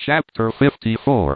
Chapter 54.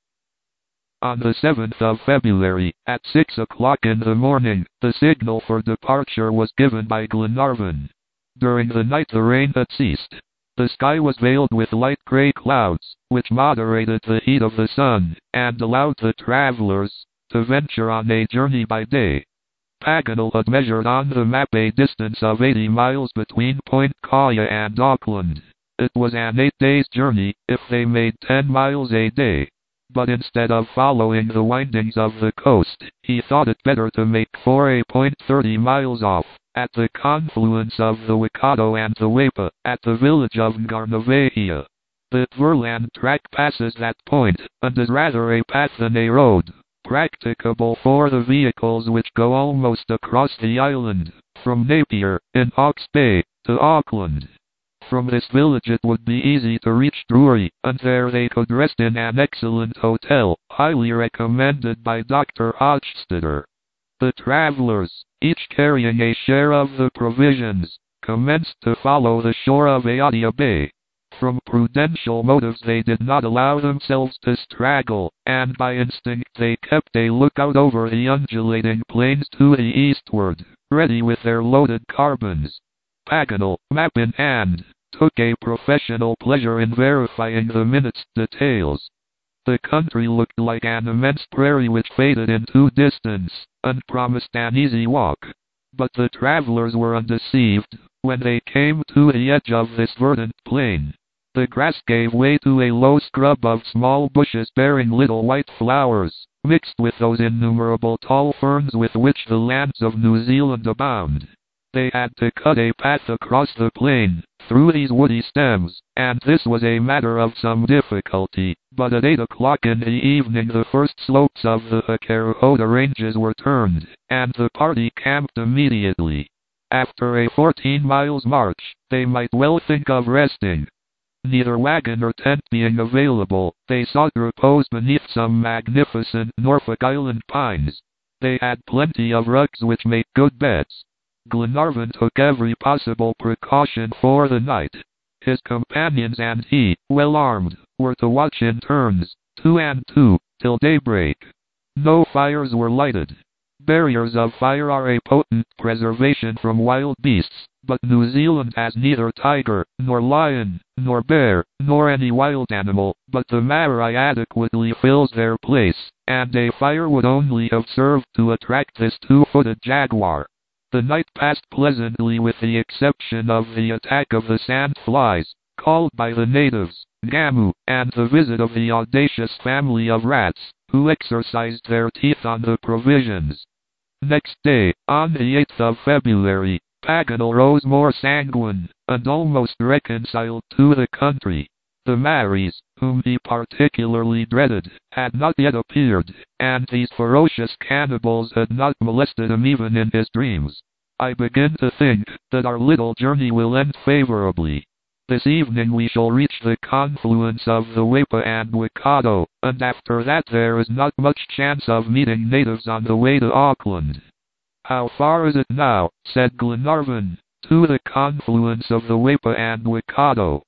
On the 7th of February, at 6 o'clock in the morning, the signal for departure was given by Glenarvan. During the night the rain had ceased. The sky was veiled with light gray clouds, which moderated the heat of the sun, and allowed the travelers to venture on a journey by day. Paganel had measured on the map a distance of 80 miles between Point Kaya and Auckland. It was an 8 days' journey, if they made 10 miles a day. But instead of following the windings of the coast, he thought it better to make for a point 30 miles off, at the confluence of the Waikato and the Waipa, at the village of Ngarnavahia. The Tverland track passes that point, and is rather a path than a road, practicable for the vehicles which go almost across the island, from Napier, in Hawke's Bay, to Auckland. From this village it would be easy to reach Drury, and there they could rest in an excellent hotel, highly recommended by Dr. Hochstetter. The travelers, each carrying a share of the provisions, commenced to follow the shore of Aotea Bay. From prudential motives they did not allow themselves to straggle, and by instinct they kept a lookout over the undulating plains to the eastward, ready with their loaded carbines. Paganel, map in hand, took a professional pleasure in verifying the minutes details. The country looked like an immense prairie which faded into distance, and promised an easy walk. But the travelers were undeceived. When they came to the edge of this verdant plain, the grass gave way to a low scrub of small bushes bearing little white flowers, mixed with those innumerable tall ferns with which the lands of New Zealand abound. They had to cut a path across the plain, through these woody stems, and this was a matter of some difficulty, but at 8 o'clock in the evening the first slopes of the Hakarohota ranges were turned, and the party camped immediately. After a 14 miles march, they might well think of resting. Neither wagon or tent being available, they sought repose beneath some magnificent Norfolk Island pines. They had plenty of rugs which made good beds. Glenarvan took every possible precaution for the night. His companions and he, well armed, were to watch in turns, 2 and 2, till daybreak. No fires were lighted. Barriers of fire are a potent preservation from wild beasts, but New Zealand has neither tiger, nor lion, nor bear, nor any wild animal, but the Maori adequately fills their place, and a fire would only have served to attract this 2-footed jaguar. The night passed pleasantly with the exception of the attack of the sand flies, called by the natives gamu, and the visit of the audacious family of rats, who exercised their teeth on the provisions. Next day, on the 8th of February, Paganel rose more sanguine, and almost reconciled to the country. The Maoris, whom he particularly dreaded, had not yet appeared, and these ferocious cannibals had not molested him even in his dreams. I begin to think that our little journey will end favorably. This evening we shall reach the confluence of the Waipa and Waikato, and after that there is not much chance of meeting natives on the way to Auckland. How far is it now, said Glenarvan, to the confluence of the Waipa and Waikato?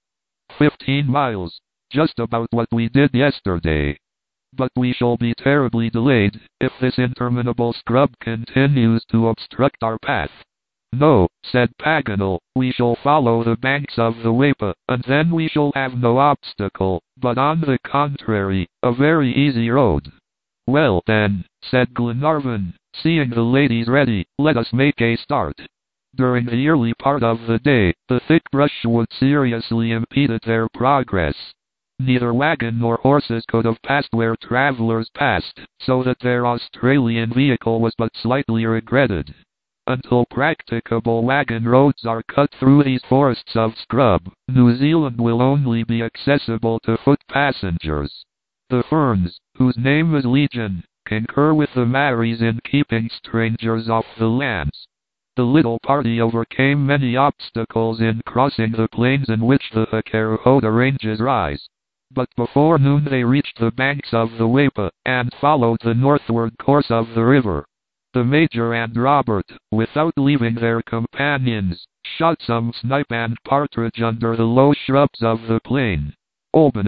15 miles, just about what we did yesterday. But we shall be terribly delayed, if this interminable scrub continues to obstruct our path. No, said Paganel, we shall follow the banks of the Waipa, and then we shall have no obstacle, but on the contrary, a very easy road. Well then, said Glenarvan, seeing the ladies ready, let us make a start. During the early part of the day, the thick brushwood seriously impeded their progress. Neither wagon nor horses could have passed where travelers passed, so that their Australian vehicle was but slightly regretted. Until practicable wagon roads are cut through these forests of scrub, New Zealand will only be accessible to foot passengers. The ferns, whose name is legion, concur with the Maoris in keeping strangers off the lands. The little party overcame many obstacles in crossing the plains in which the Hakarohota ranges rise. But before noon they reached the banks of the Waipa, and followed the northward course of the river. The Major and Robert, without leaving their companions, shot some snipe and partridge under the low shrubs of the plain. Olbinett,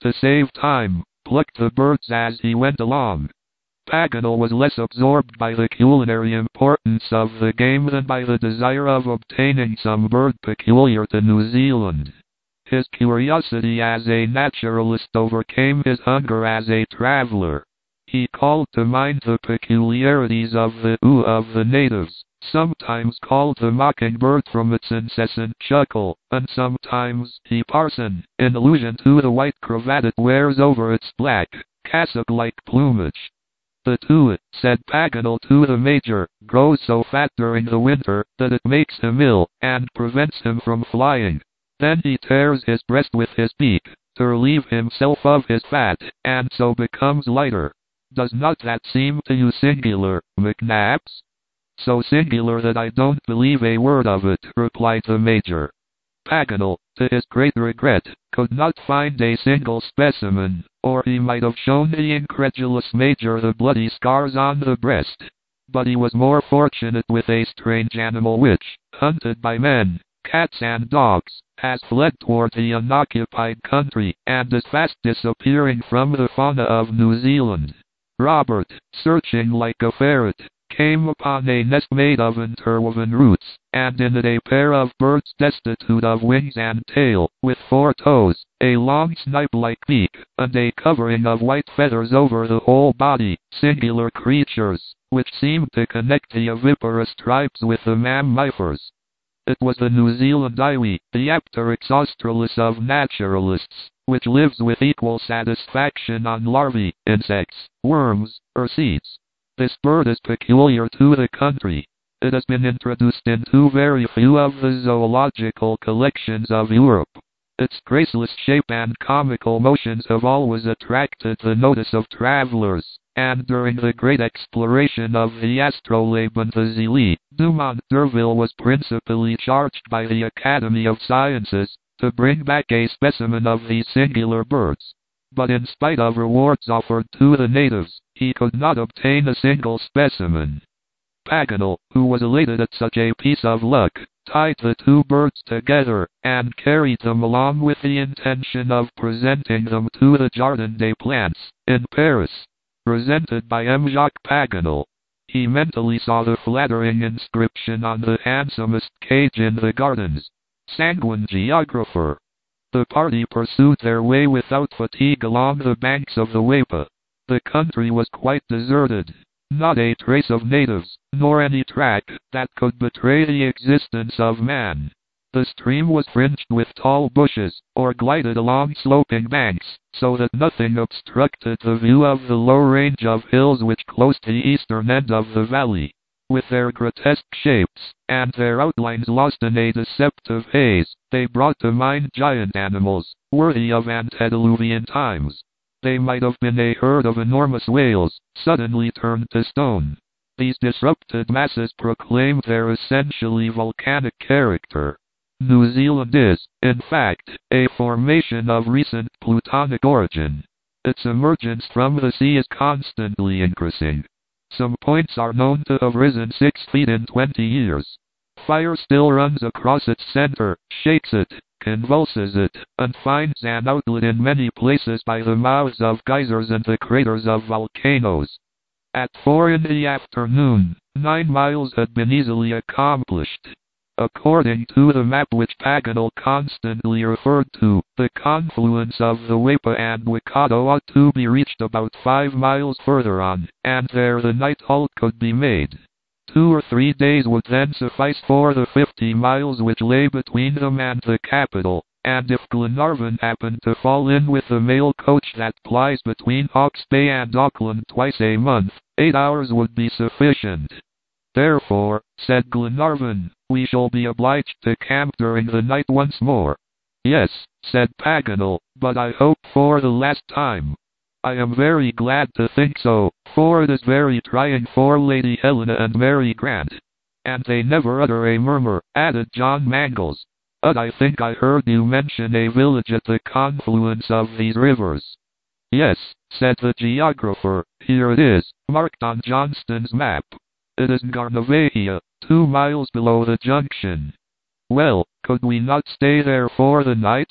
to save time, plucked the birds as he went along. Paganel was less absorbed by the culinary importance of the game than by the desire of obtaining some bird peculiar to New Zealand. His curiosity as a naturalist overcame his hunger as a traveler. He called to mind the peculiarities of the of the natives, sometimes called the mockingbird from its incessant chuckle, and sometimes the parson, in allusion to the white cravat it wears over its black, cassock-like plumage. The two, said Paganel to the Major, grows so fat during the winter that it makes him ill, and prevents him from flying. Then he tears his breast with his beak, to relieve himself of his fat, and so becomes lighter. Does not that seem to you singular, McNabbs? So singular that I don't believe a word of it, replied the Major. Paganel, to his great regret, could not find a single specimen, or he might have shown the incredulous Major the bloody scars on the breast. But he was more fortunate with a strange animal which, hunted by men, cats and dogs, has fled toward the unoccupied country, and is fast disappearing from the fauna of New Zealand. Robert, searching like a ferret, came upon a nest made of interwoven roots, and in it a pair of birds destitute of wings and tail, with 4 toes, a long snipe-like beak, and a covering of white feathers over the whole body, singular creatures, which seemed to connect the oviparous tribes with the mammifers. It was the New Zealand iwi, the Apteryx australis of naturalists, which lives with equal satisfaction on larvae, insects, worms, or seeds. This bird is peculiar to the country. It has been introduced into very few of the zoological collections of Europe. Its graceless shape and comical motions have always attracted the notice of travelers, and during the great exploration of the Astrolabe and the Zélé, Dumont d'Urville was principally charged by the Academy of Sciences to bring back a specimen of these singular birds. But in spite of rewards offered to the natives, he could not obtain a single specimen. Paganel, who was elated at such a piece of luck, tied the 2 birds together, and carried them along with the intention of presenting them to the Jardin des Plantes, in Paris. Presented by M. Jacques Paganel. He mentally saw the flattering inscription on the handsomest cage in the gardens. Sanguine geographer. The party pursued their way without fatigue along the banks of the Waipa. The country was quite deserted. Not a trace of natives, nor any track that could betray the existence of man. The stream was fringed with tall bushes, or glided along sloping banks, so that nothing obstructed the view of the low range of hills which closed the eastern end of the valley. With their grotesque shapes, and their outlines lost in a deceptive haze, they brought to mind giant animals, worthy of antediluvian times. They might have been a herd of enormous whales, suddenly turned to stone. These disrupted masses proclaimed their essentially volcanic character. New Zealand is, in fact, a formation of recent plutonic origin. Its emergence from the sea is constantly increasing. Some points are known to have risen 6 feet in 20 years. Fire still runs across its center, shakes it, convulses it, and finds an outlet in many places by the mouths of geysers and the craters of volcanoes. At 4 in the afternoon, 9 miles had been easily accomplished. According to the map which Paganel constantly referred to, the confluence of the Waipa and Waikato ought to be reached about 5 miles further on, and there the night halt could be made. 2 or 3 days would then suffice for the 50 miles which lay between them and the capital, and if Glenarvan happened to fall in with the mail coach that plies between Hawke's Bay and Auckland twice a month, 8 hours would be sufficient. Therefore, said Glenarvan, we shall be obliged to camp during the night once more. Yes, said Paganel, but I hope for the last time. I am very glad to think so, for it is very trying for Lady Helena and Mary Grant. And they never utter a murmur, added John Mangles. I think I heard you mention a village at the confluence of these rivers. Yes, said the geographer, here it is, marked on Johnston's map. It is Garnavahia, 2 miles below the junction. Well, could we not stay there for the night?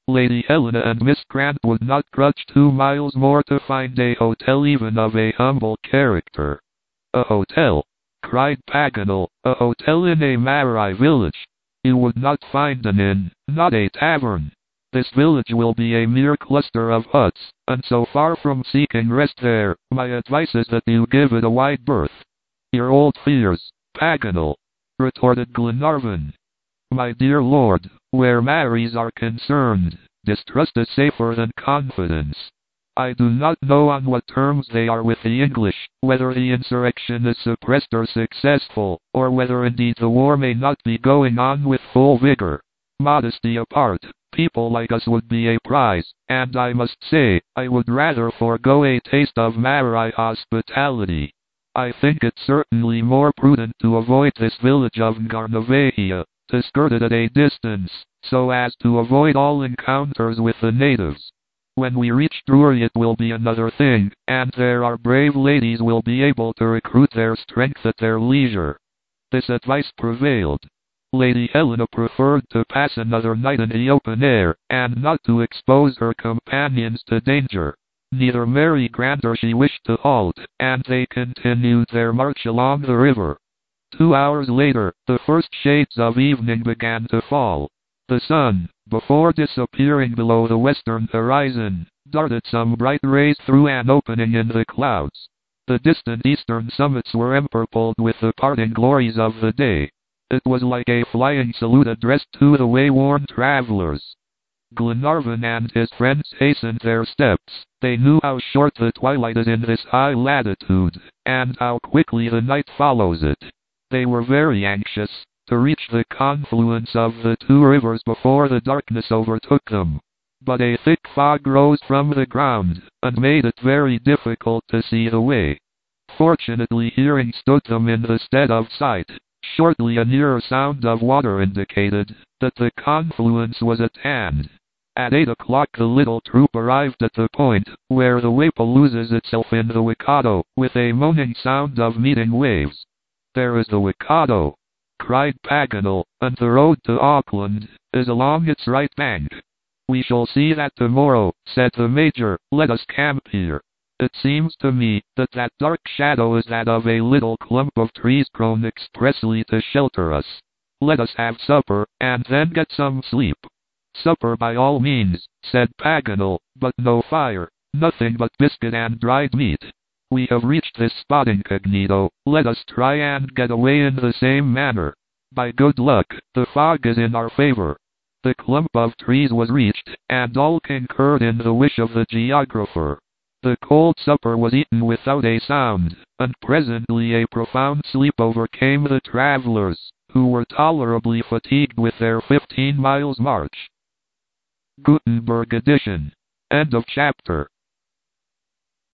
Lady Helena and Miss Grant would not trudge 2 miles more to find a hotel even of a humble character. A hotel! Cried Paganel. A hotel in a Maori village! You would not find an inn, not a tavern. This village will be a mere cluster of huts, and so far from seeking rest there, my advice is that you give it a wide berth. Your old fears, Paganel, retorted Glenarvan. My dear lord, where Maoris are concerned, distrust is safer than confidence. I do not know on what terms they are with the English, whether the insurrection is suppressed or successful, or whether indeed the war may not be going on with full vigor. Modesty apart, people like us would be a prize, and I must say, I would rather forego a taste of Maori hospitality. I think it certainly more prudent to avoid this village of Ngarnavahia, to skirt it at a distance, so as to avoid all encounters with the natives. When we reach Drury it will be another thing, and there our brave ladies will be able to recruit their strength at their leisure. This advice prevailed. Lady Helena preferred to pass another night in the open air, and not to expose her companions to danger. Neither Mary Grant or she wished to halt, and they continued their march along the river. 2 hours later, the first shades of evening began to fall. The sun, before disappearing below the western horizon, darted some bright rays through an opening in the clouds. The distant eastern summits were empurpled with the parting glories of the day. It was like a flying salute addressed to the way-worn travelers. Glenarvan and his friends hastened their steps. They knew how short the twilight is in this high latitude, and how quickly the night follows it. They were very anxious to reach the confluence of the 2 rivers before the darkness overtook them. But a thick fog rose from the ground, and made it very difficult to see the way. Fortunately hearing stood them in the stead of sight. Shortly a nearer sound of water indicated that the confluence was at hand. At 8 o'clock the little troop arrived at the point where the Waipa loses itself in the Waikato, with a moaning sound of meeting waves. There is the Waikato, cried Paganel, and the road to Auckland is along its right bank. We shall see that tomorrow, said the Major. Let us camp here. It seems to me that that dark shadow is that of a little clump of trees grown expressly to shelter us. Let us have supper, and then get some sleep. Supper by all means, said Paganel, but no fire, nothing but biscuit and dried meat. We have reached this spot incognito, let us try and get away in the same manner. By good luck, the fog is in our favor. The clump of trees was reached, and all concurred in the wish of the geographer. The cold supper was eaten without a sound, and presently a profound sleep overcame the travelers, who were tolerably fatigued with their 15 miles march. Gutenberg edition. End of chapter.